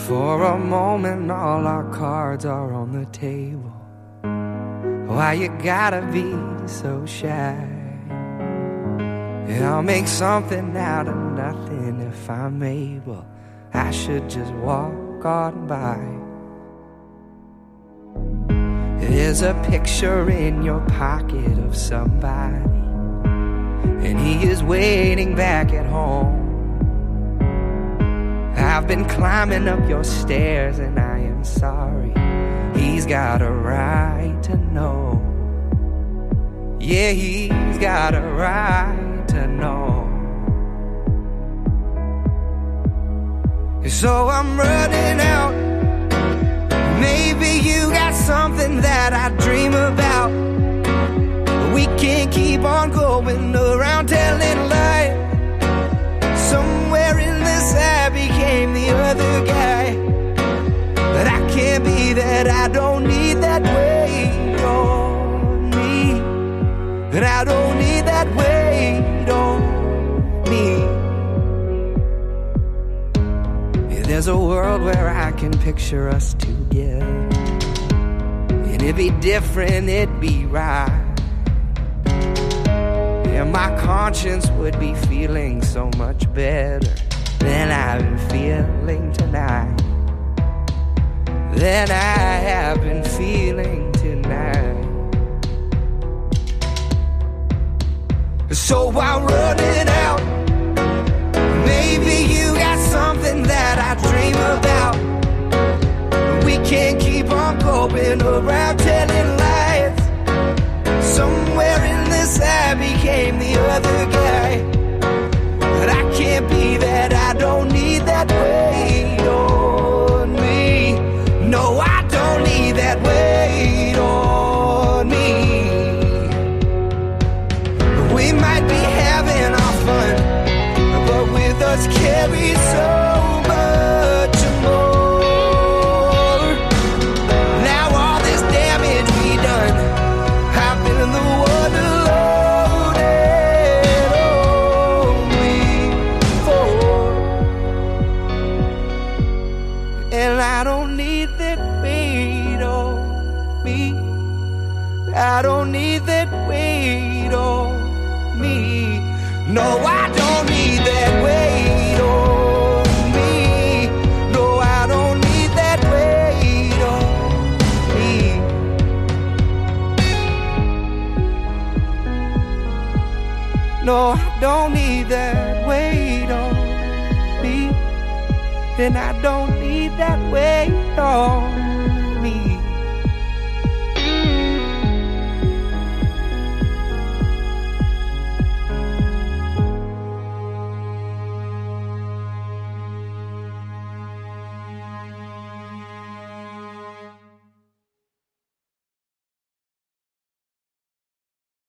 For a moment all our cards are on the table. Why you gotta be so shy? I'll make something out of nothing if I'm able. I should just walk on by. There's a picture in your pocket of somebody, and he is waiting back at home. I've been climbing up your stairs and I am sorry. He's got a right to know. Yeah, he's got a right to know. So I'm running out. Maybe you got something that I dream about. We can't keep on going around telling lies. Somewhere in this I became the other guy. But I can't be that. I don't need that weight on me. And I don't need that weight on me. Yeah, there's a world where I can picture us together, and it'd be different, it'd be right. Yeah, my conscience would be feeling so much better than I've been feeling tonight. Than I have been feeling tonight. So I'm running out. Maybe you got something that I dream about. We can't keep on going around telling lies. Somewhere in this I became the other guy. But I can't be that. I don't need that weight on me. No, I don't need that weight on me. We might be having our fun, but with us carries so much more. Now all this damage we done, I've been the one to load it on me for. And I don't need that weight on me. I don't need that weight on me. No, I don't need that weight on me. No, I don't need that weight on me. No, I don't need that weight on me. Then I don't need that weight on me.